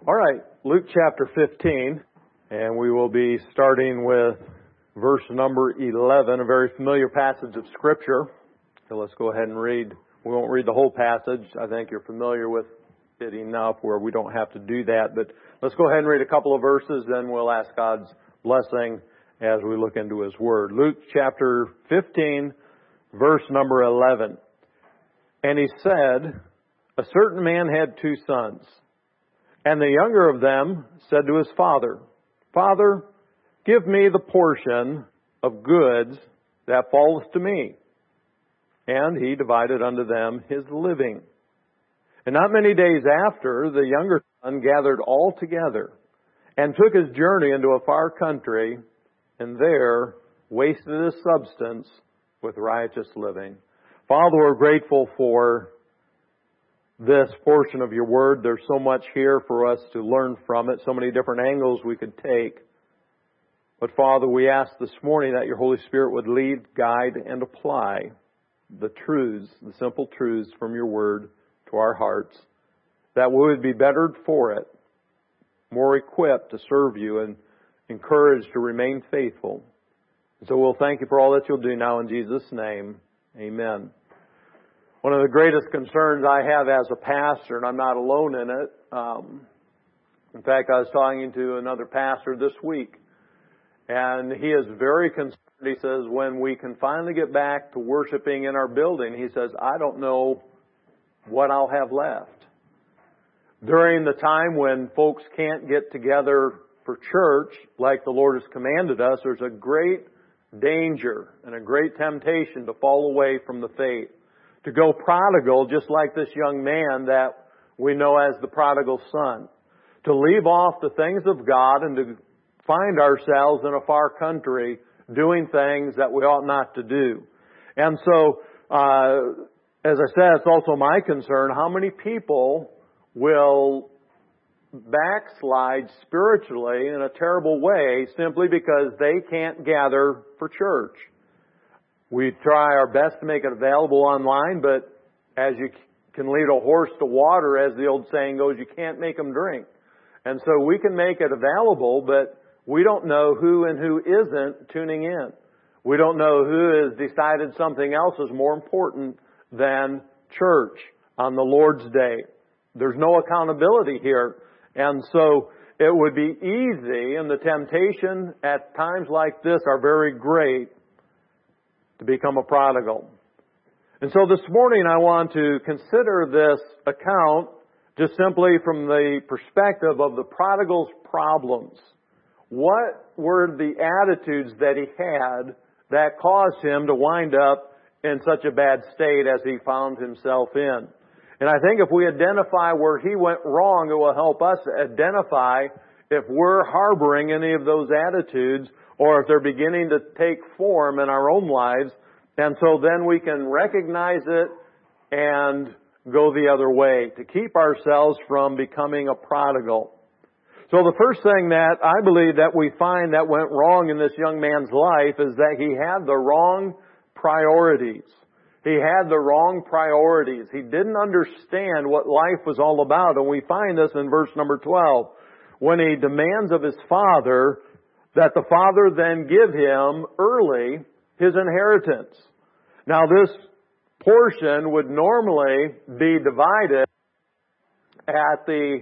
All right, Luke chapter 15, and we will be starting with verse number 11, a very familiar passage of Scripture. So let's go ahead and read. We won't read the whole passage. I think you're familiar with it enough where we don't have to do that. But let's go ahead and read a couple of verses, then we'll ask God's blessing as we look into His Word. Luke chapter 15, verse number 11. And he said, a certain man had 2 sons. And the younger of them said to his father, Father, give me the portion of goods that falls to me. And he divided unto them his living. And not many days after, the younger son gathered all together and took his journey into a far country, and there wasted his substance with riotous living. Father, we're grateful for this portion of your word. There's so much here for us to learn from it, so many different angles we could take. But Father, we ask this morning that your Holy Spirit would lead, guide, and apply the truths, the simple truths from your word to our hearts, that we would be bettered for it, more equipped to serve you, and encouraged to remain faithful. So we'll thank you for all that you'll do now in Jesus' name. Amen. One of the greatest concerns I have as a pastor, and I'm not alone in it. In fact, I was talking to another pastor this week, and he is very concerned. He says, when we can finally get back to worshiping in our building, he says, I don't know what I'll have left. During the time when folks can't get together for church like the Lord has commanded us, there's a great danger and a great temptation to fall away from the faith, to go prodigal just like this young man that we know as the prodigal son, to leave off the things of God and to find ourselves in a far country doing things that we ought not to do. And so, as I said, it's also my concern, how many people will backslide spiritually in a terrible way simply because they can't gather for church. We try our best to make it available online, but as you can lead a horse to water, as the old saying goes, you can't make them drink. And so we can make it available, but we don't know who and who isn't tuning in. We don't know who has decided something else is more important than church on the Lord's Day. There's no accountability here. And so it would be easy, and the temptation at times like this are very great, to become a prodigal. And so this morning I want to consider this account just simply from the perspective of the prodigal's problems. What were the attitudes that he had that caused him to wind up in such a bad state as he found himself in? And I think if we identify where he went wrong, it will help us identify if we're harboring any of those attitudes or if they're beginning to take form in our own lives. And so then we can recognize it and go the other way to keep ourselves from becoming a prodigal. So the first thing that I believe that we find that went wrong in this young man's life is that he had the wrong priorities. He had the wrong priorities. He didn't understand what life was all about. And we find this in verse number 12. When he demands of his father that the father then give him early his inheritance. Now this portion would normally be divided at the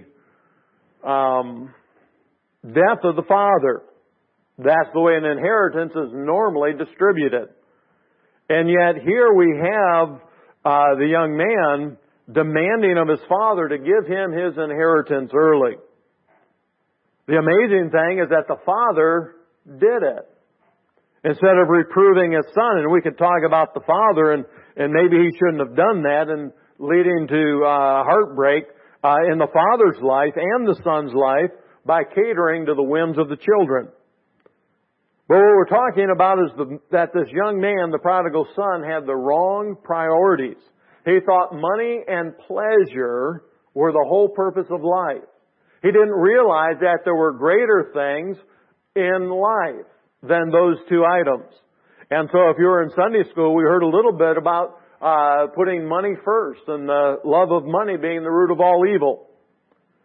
death of the father. That's the way an inheritance is normally distributed. And yet here we have the young man demanding of his father to give him his inheritance early. The amazing thing is that the father did it. Instead of reproving his son, and we could talk about the father and maybe he shouldn't have done that and leading to heartbreak in the father's life and the son's life by catering to the whims of the children. But what we're talking about is that this young man, the prodigal son, had the wrong priorities. He thought money and pleasure were the whole purpose of life. He didn't realize that there were greater things in life than those 2 items. And so if you were in Sunday school, we heard a little bit about putting money first and the love of money being the root of all evil.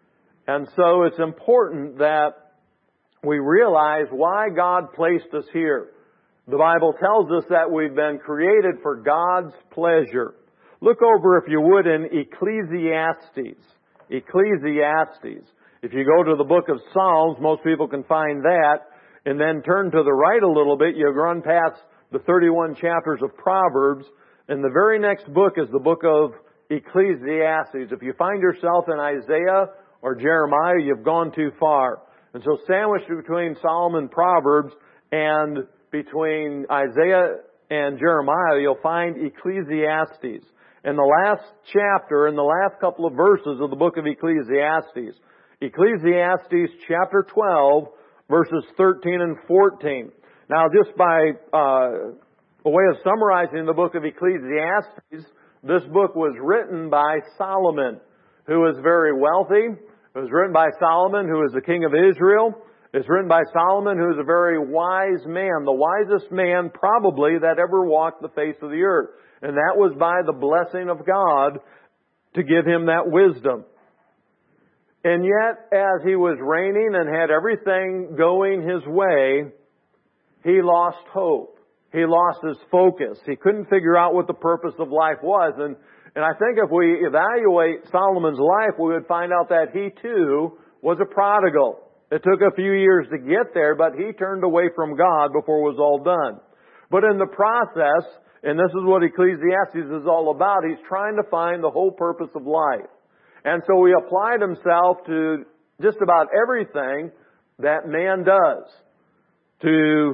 And so it's important that we realize why God placed us here. The Bible tells us that we've been created for God's pleasure. Look over, if you would, in Ecclesiastes. Ecclesiastes. If you go to the book of Psalms, most people can find that, and then turn to the right a little bit, you'll run past the 31 chapters of Proverbs, and the very next book is the book of Ecclesiastes. If you find yourself in Isaiah or Jeremiah, you've gone too far. And so sandwiched between Psalm and Proverbs and between Isaiah and Jeremiah, you'll find Ecclesiastes. In the last chapter, in the last couple of verses of the book of Ecclesiastes, Ecclesiastes chapter 12, verses 13 and 14. Now, just by a way of summarizing the book of Ecclesiastes, this book was written by Solomon, who was very wealthy. It was written by Solomon, who is the king of Israel. It's written by Solomon, who is a very wise man, the wisest man probably that ever walked the face of the earth. And that was by the blessing of God to give him that wisdom. And yet, as he was reigning and had everything going his way, he lost hope. He lost his focus. He couldn't figure out what the purpose of life was. And I think if we evaluate Solomon's life, we would find out that he too was a prodigal. It took a few years to get there, but he turned away from God before it was all done. But in the process, and this is what Ecclesiastes is all about, he's trying to find the whole purpose of life. And so he applied himself to just about everything that man does to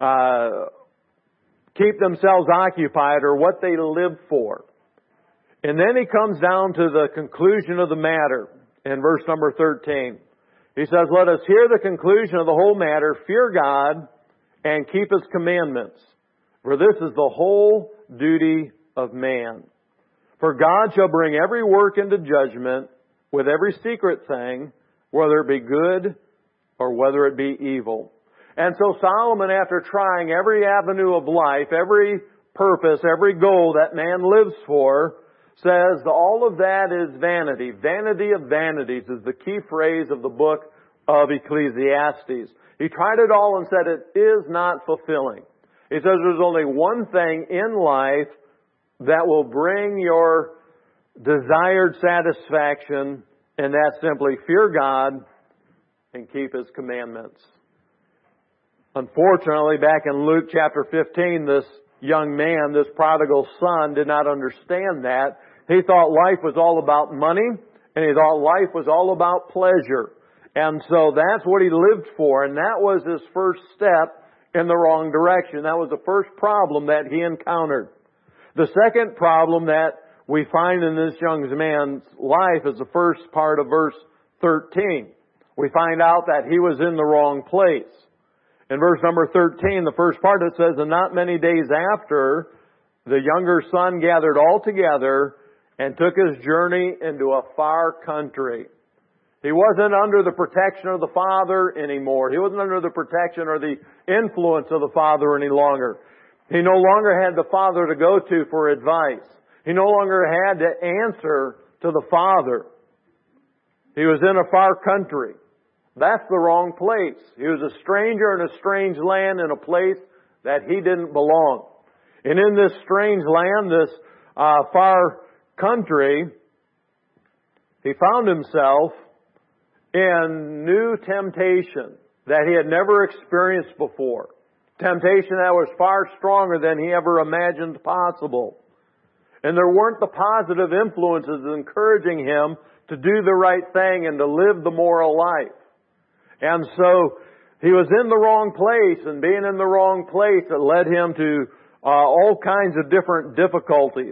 keep themselves occupied or what they live for. And then he comes down to the conclusion of the matter in verse number 13. He says, "Let us hear the conclusion of the whole matter, fear God and keep His commandments. For this is the whole duty of man. For God shall bring every work into judgment with every secret thing, whether it be good or whether it be evil." And so Solomon, after trying every avenue of life, every purpose, every goal that man lives for, says all of that is vanity. Vanity of vanities is the key phrase of the book of Ecclesiastes. He tried it all and said it is not fulfilling. He says there's only one thing in life that will bring your desired satisfaction, and that's simply fear God and keep His commandments. Unfortunately, back in Luke chapter 15, this young man, this prodigal son, did not understand that. He thought life was all about money, and he thought life was all about pleasure. And so that's what he lived for, and that was his first step in the wrong direction. That was the first problem that he encountered. The second problem that we find in this young man's life is the first part of verse 13. We find out that he was in the wrong place. In verse number 13, the first part, it says, "And not many days after, the younger son gathered all together and took his journey into a far country." He wasn't under the protection of the father anymore. He wasn't under the protection or the influence of the father any longer. He no longer had the father to go to for advice. He no longer had to answer to the father. He was in a far country. That's the wrong place. He was a stranger in a strange land in a place that he didn't belong. And in this strange land, this far country, he found himself in new temptation that he had never experienced before. Temptation that was far stronger than he ever imagined possible. And there weren't the positive influences encouraging him to do the right thing and to live the moral life. And so he was in the wrong place, and being in the wrong place, it led him to all kinds of different difficulties.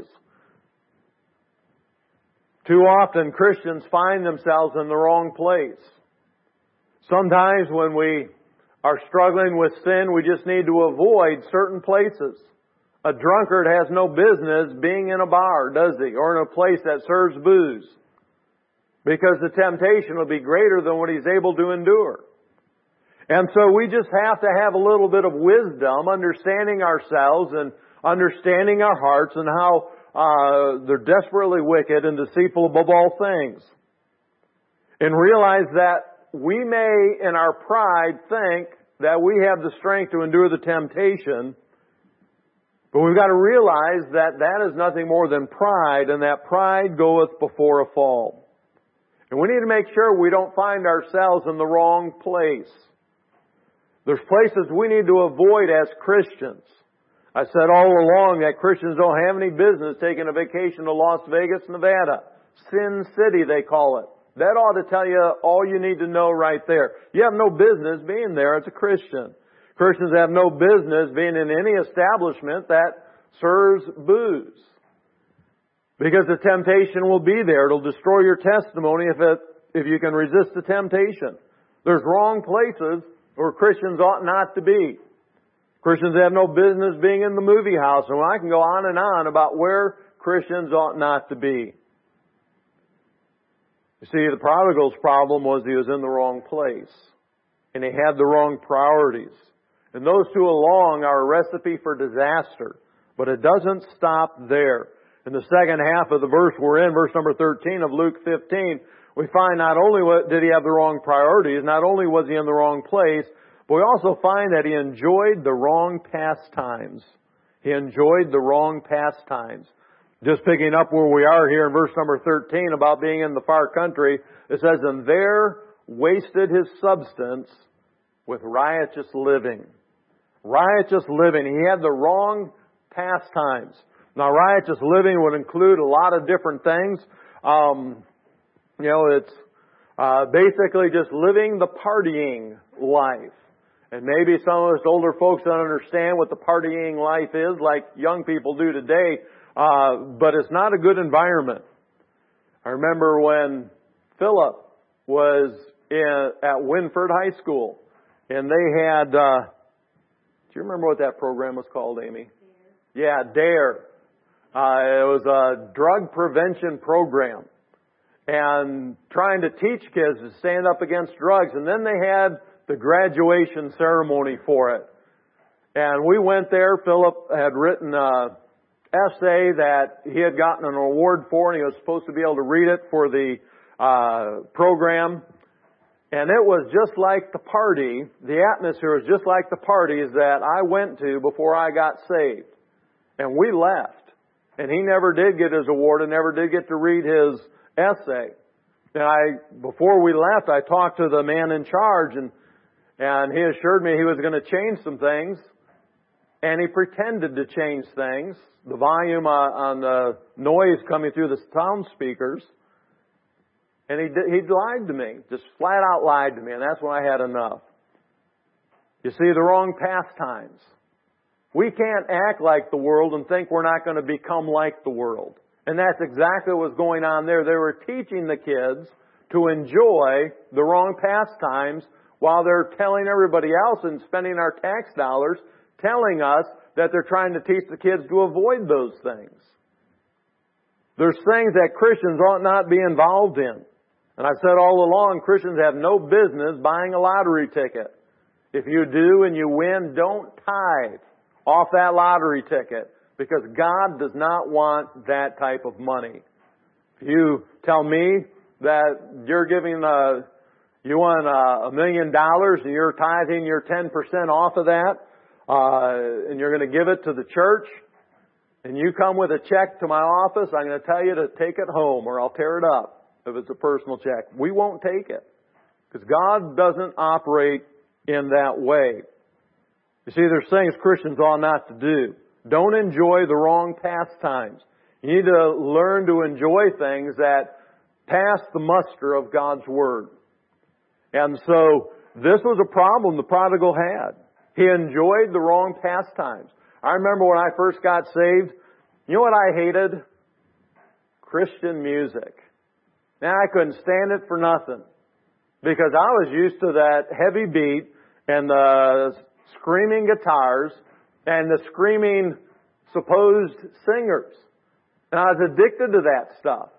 Too often Christians find themselves in the wrong place. Sometimes when we are struggling with sin, we just need to avoid certain places. A drunkard has no business being in a bar, does he? Or in a place that serves booze. Because the temptation will be greater than what he's able to endure. And so we just have to have a little bit of wisdom, understanding ourselves and understanding our hearts and how they're desperately wicked and deceitful above all things. And realize that we may, in our pride, think that we have the strength to endure the temptation. But we've got to realize that that is nothing more than pride, and that pride goeth before a fall. And we need to make sure we don't find ourselves in the wrong place. There's places we need to avoid as Christians. I said all along that Christians don't have any business taking a vacation to Las Vegas, Nevada. Sin City, they call it. That ought to tell you all you need to know right there. You have no business being there as a Christian. Christians have no business being in any establishment that serves booze. Because the temptation will be there. It'll destroy your testimony if you can resist the temptation. There's wrong places where Christians ought not to be. Christians have no business being in the movie house. And I can go on and on about where Christians ought not to be. You see, the prodigal's problem was he was in the wrong place. And he had the wrong priorities. And those two along are a recipe for disaster. But it doesn't stop there. In the second half of the verse we're in, verse number 13 of Luke 15, we find not only did he have the wrong priorities, not only was he in the wrong place, but we also find that he enjoyed the wrong pastimes. He enjoyed the wrong pastimes. Just picking up where we are here in verse number 13 about being in the far country, it says, and there wasted his substance with riotous living. Riotous living. He had the wrong pastimes. Now, riotous living would include a lot of different things. It's basically just living the partying life. And maybe some of us older folks don't understand what the partying life is like young people do today. But it's not a good environment. I remember when Philip was at Winford High School, and they had, do you remember what that program was called, Amy? DARE. Yeah, DARE. It was a drug prevention program. And trying to teach kids to stand up against drugs. And then they had the graduation ceremony for it. And we went there. Philip had written an essay that he had gotten an award for, and he was supposed to be able to read it for the program. And it was just like the party. The atmosphere was just like the parties that I went to before I got saved. And we left. And he never did get his award and never did get to read his essay. And before we left, I talked to the man in charge, and he assured me he was going to change some things. And he pretended to change things. The volume on the noise coming through the sound speakers. And he lied to me. Just flat out lied to me. And that's when I had enough. You see, the wrong pastimes. We can't act like the world and think we're not going to become like the world. And that's exactly what was going on there. They were teaching the kids to enjoy the wrong pastimes while they're telling everybody else and spending our tax dollars telling us that they're trying to teach the kids to avoid those things. There's things that Christians ought not be involved in. And I've said all along, Christians have no business buying a lottery ticket. If you do and you win, don't tithe off that lottery ticket, because God does not want that type of money. If you tell me that you're giving you want $1 million and you're tithing your 10% off of that, and you're going to give it to the church, and you come with a check to my office, I'm going to tell you to take it home or I'll tear it up if it's a personal check. We won't take it, because God doesn't operate in that way. You see, there's things Christians ought not to do. Don't enjoy the wrong pastimes. You need to learn to enjoy things that pass the muster of God's Word. And so, this was a problem the prodigal had. He enjoyed the wrong pastimes. I remember when I first got saved, you know what I hated? Christian music. Man, I couldn't stand it for nothing. Because I was used to that heavy beat and the screaming guitars and the screaming supposed singers. And I was addicted to that stuff.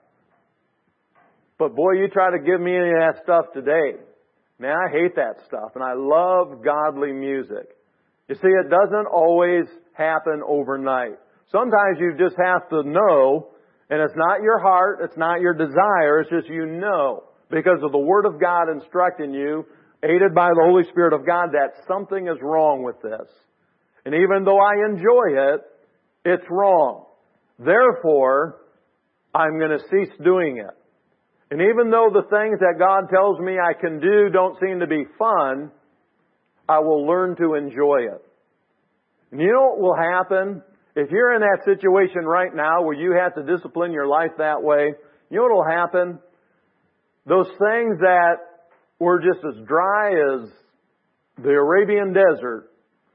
But boy, you try to give me any of that stuff today. Man, I hate that stuff. And I love godly music. You see, it doesn't always happen overnight. Sometimes you just have to know, and it's not your heart, it's not your desire, it's just you know because of the Word of God instructing you, aided by the Holy Spirit of God, that something is wrong with this. And even though I enjoy it, it's wrong. Therefore, I'm going to cease doing it. And even though the things that God tells me I can do don't seem to be fun, I will learn to enjoy it. And you know what will happen? If you're in that situation right now where you have to discipline your life that way, you know what will happen? Those things that were just as dry as the Arabian desert,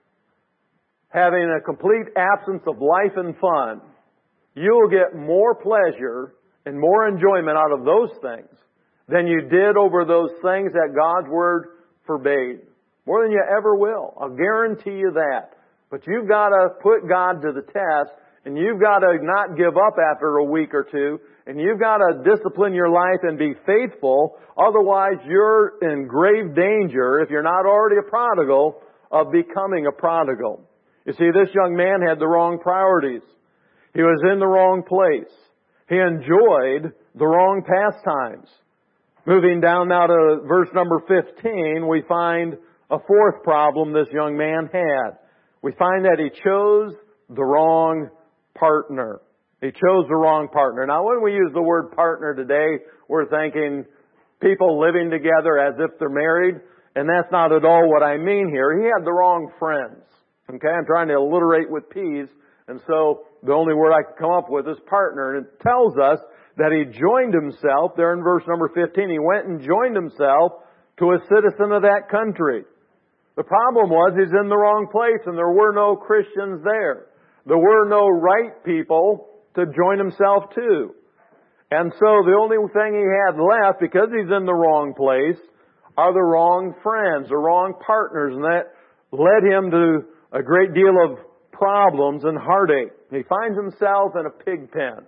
having a complete absence of life and fun, you will get more pleasure and more enjoyment out of those things than you did over those things that God's Word forbade. More than you ever will. I'll guarantee you that. But you've got to put God to the test, and you've got to not give up after a week or two, and you've got to discipline your life and be faithful. Otherwise, you're in grave danger, if you're not already a prodigal, of becoming a prodigal. You see, this young man had the wrong priorities. He was in the wrong place. He enjoyed the wrong pastimes. Moving down now to verse number 15, we find a fourth problem this young man had. We find that he chose the wrong partner. He chose the wrong partner. Now, when we use the word partner today, we're thinking people living together as if they're married, and that's not at all what I mean here. He had the wrong friends. Okay, I'm trying to alliterate with P's, and so the only word I can come up with is partner. And it tells us that he joined himself, there in verse number 15, he went and joined himself to a citizen of that country. The problem was he's in the wrong place and there were no Christians there. There were no right people to join himself to. And so the only thing he had left, because he's in the wrong place, are the wrong friends, the wrong partners, and that led him to a great deal of problems and heartache. He finds himself in a pig pen.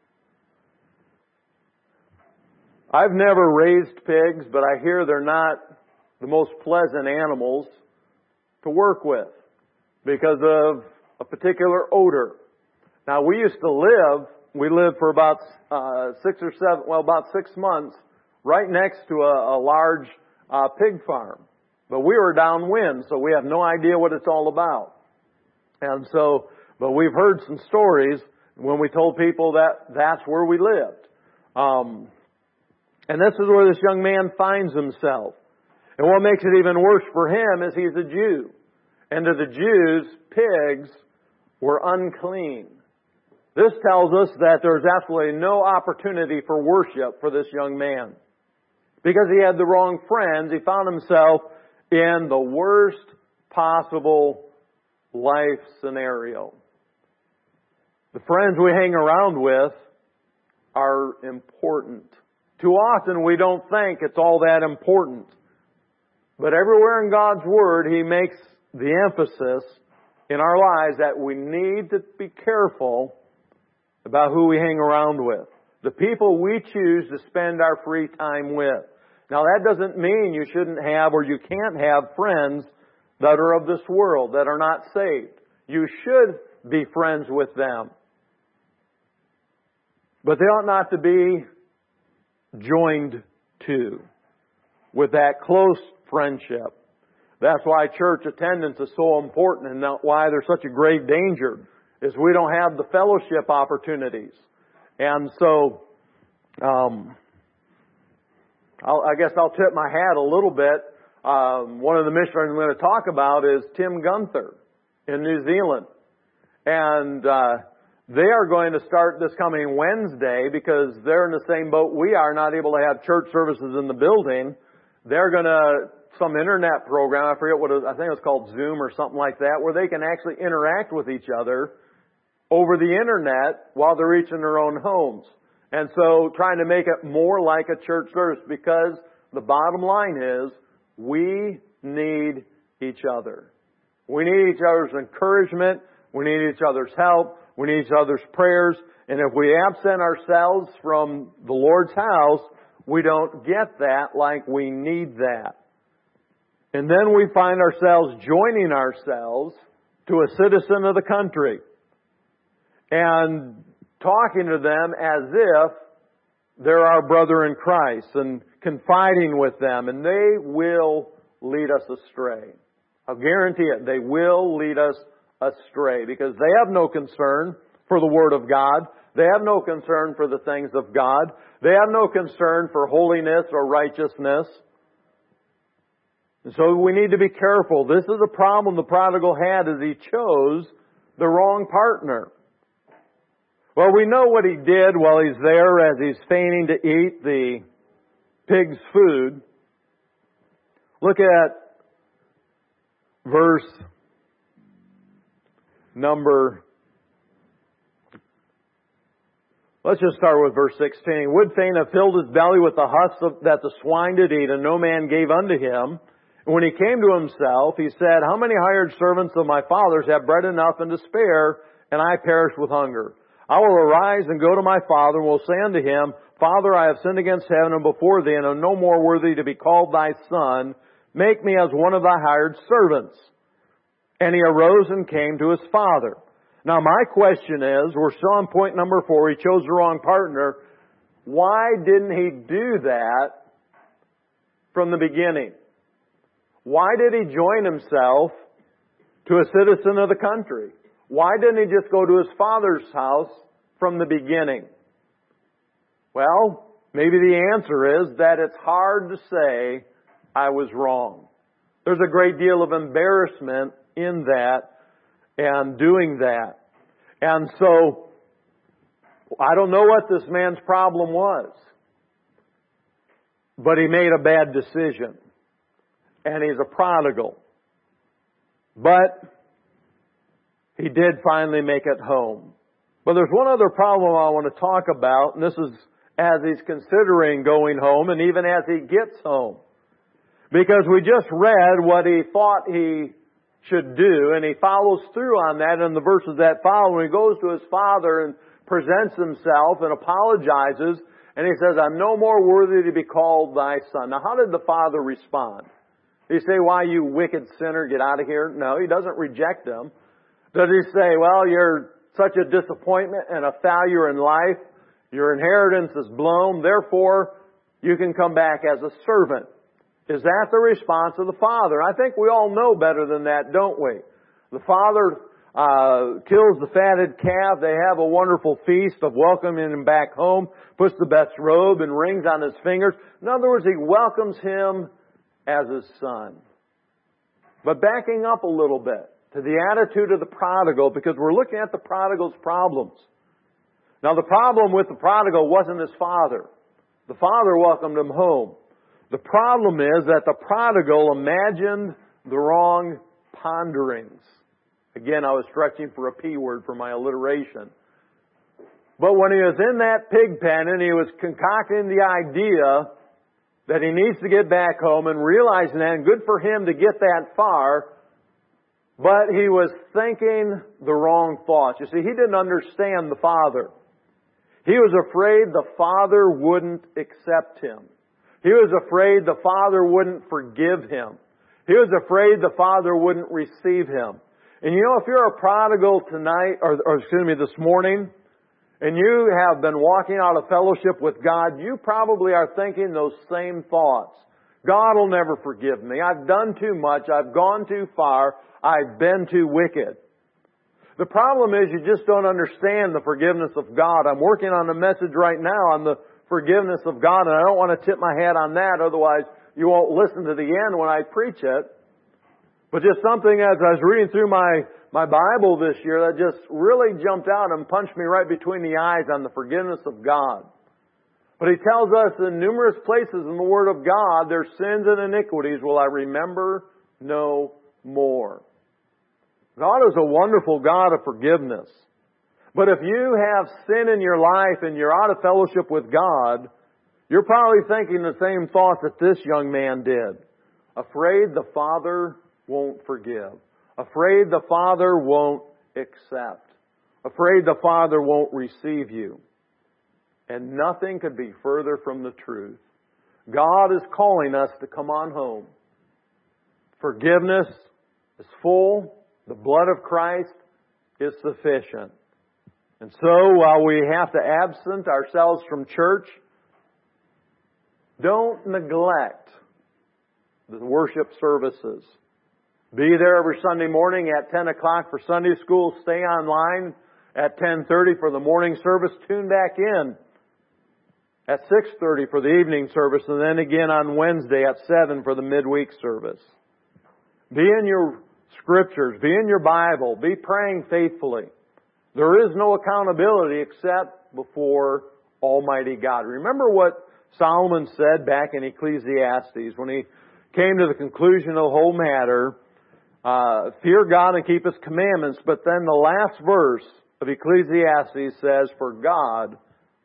I've never raised pigs, but I hear they're not the most pleasant animals to work with because of a particular odor. Now, we lived for about about 6 months right next to a large pig farm. But we were downwind, so we have no idea what it's all about. And so, but we've heard some stories when we told people that that's where we lived. And this is where this young man finds himself. And what makes it even worse for him is he's a Jew. And to the Jews, pigs were unclean. This tells us that there's absolutely no opportunity for worship for this young man. Because he had the wrong friends, he found himself in the worst possible life scenario. The friends we hang around with are important. Too often we don't think it's all that important. But everywhere in God's Word, He makes the emphasis in our lives that we need to be careful about who we hang around with. The people we choose to spend our free time with. Now that doesn't mean you shouldn't have or you can't have friends that are of this world, that are not saved. You should be friends with them. But they ought not to be joined to with that close friendship. That's why church attendance is so important and why there's such a grave danger is we don't have the fellowship opportunities. And so, I guess I'll tip my hat a little bit. One of the missionaries I'm going to talk about is Tim Gunther in New Zealand. And they are going to start this coming Wednesday because they're in the same boat we are, not able to have church services in the building. They're going to, some internet program, I forget what it is, I think it's called Zoom or something like that, where they can actually interact with each other over the internet while they're each in their own homes. And so trying to make it more like a church service, because the bottom line is we need each other. We need each other's encouragement. We need each other's help. We need each other's prayers. And if we absent ourselves from the Lord's house, we don't get that like we need that. And then we find ourselves joining ourselves to a citizen of the country and talking to them as if they're our brother in Christ and confiding with them, and they will lead us astray. I'll guarantee it. They will lead us astray because they have no concern for the Word of God. They have no concern for the things of God. They have no concern for holiness or righteousness. And so we need to be careful. This is a problem the prodigal had, as he chose the wrong partner. Well, we know what he did while he's there as he's feigning to eat the pig's food. Look at verse number... Let's just start with verse 16. He would fain have filled his belly with the husks that the swine did eat, and no man gave unto him. And when he came to himself, he said, How many hired servants of my father's have bread enough and to spare, and I perish with hunger? I will arise and go to my father, and will say unto him, Father, I have sinned against heaven and before thee, and am no more worthy to be called thy son. Make me as one of thy hired servants. And he arose and came to his father. Now my question is, we're still on point number 4, he chose the wrong partner. Why didn't he do that from the beginning? Why did he join himself to a citizen of the country? Why didn't he just go to his father's house from the beginning? Well, maybe the answer is that it's hard to say, I was wrong. There's a great deal of embarrassment in that and doing that. And so, I don't know what this man's problem was, but he made a bad decision. And he's a prodigal. But he did finally make it home. But there's one other problem I want to talk about, and this is as he's considering going home and even as he gets home. Because we just read what he thought he should do, and he follows through on that in the verses that follow. He goes to his father and presents himself and apologizes, and he says, I'm no more worthy to be called thy son. Now, how did the father respond? Did he say, why, you wicked sinner, get out of here? No, he doesn't reject him. Does he say, well, you're such a disappointment and a failure in life, your inheritance is blown, therefore you can come back as a servant? Is that the response of the father? I think we all know better than that, don't we? The father kills the fatted calf. They have a wonderful feast of welcoming him back home, puts the best robe and rings on his fingers. In other words, he welcomes him as his son. But backing up a little bit to the attitude of the prodigal, because we're looking at the prodigal's problems. Now, the problem with the prodigal wasn't his father. The father welcomed him home. The problem is that the prodigal imagined the wrong ponderings. Again, I was stretching for a P word for my alliteration. But when he was in that pig pen and he was concocting the idea that he needs to get back home and realizing that, and good for him to get that far, but he was thinking the wrong thoughts. You see, he didn't understand the father. He was afraid the father wouldn't accept him. He was afraid the father wouldn't forgive him. He was afraid the father wouldn't receive him. And you know, if you're a prodigal tonight, or this morning, and you have been walking out of fellowship with God, you probably are thinking those same thoughts. God will never forgive me. I've done too much. I've gone too far. I've been too wicked. The problem is you just don't understand the forgiveness of God. I'm working on a message right now on the forgiveness of God, and I don't want to tip my hat on that, otherwise you won't listen to the end when I preach it. But just something as I was reading through my Bible this year that just really jumped out and punched me right between the eyes on the forgiveness of God. But He tells us in numerous places in the Word of God, their sins and iniquities will I remember no more. God is a wonderful God of forgiveness. But if you have sin in your life and you're out of fellowship with God, you're probably thinking the same thoughts that this young man did. Afraid the Father won't forgive. Afraid the Father won't accept. Afraid the Father won't receive you. And nothing could be further from the truth. God is calling us to come on home. Forgiveness is full. The blood of Christ is sufficient. And so, while we have to absent ourselves from church, Don't neglect the worship services. Be there every Sunday morning at 10 o'clock for Sunday school. Stay online at 10:30 for the morning service. Tune back in at 6:30 for the evening service, and then again on Wednesday at 7 for the midweek service. Be in your Scriptures. Be in your Bible. Be praying faithfully. There is no accountability except before Almighty God. Remember what Solomon said back in Ecclesiastes when he came to the conclusion of the whole matter. Fear God and keep His commandments. But then the last verse of Ecclesiastes says, for God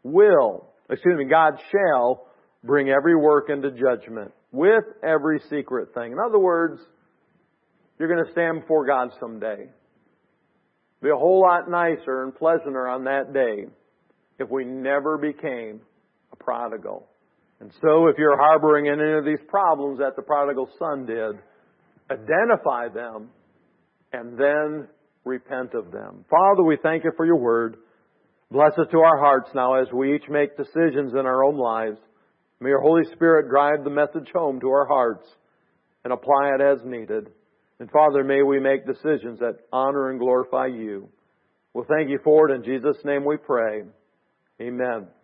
shall bring every work into judgment with every secret thing. In other words, you're going to stand before God someday. Be a whole lot nicer and pleasanter on that day if we never became a prodigal. And so if you're harboring any of these problems that the prodigal son did, identify them and then repent of them. Father, we thank You for Your Word. Bless it to our hearts now as we each make decisions in our own lives. May Your Holy Spirit drive the message home to our hearts and apply it as needed. And Father, may we make decisions that honor and glorify You. We'll thank You for it. In Jesus' name we pray. Amen.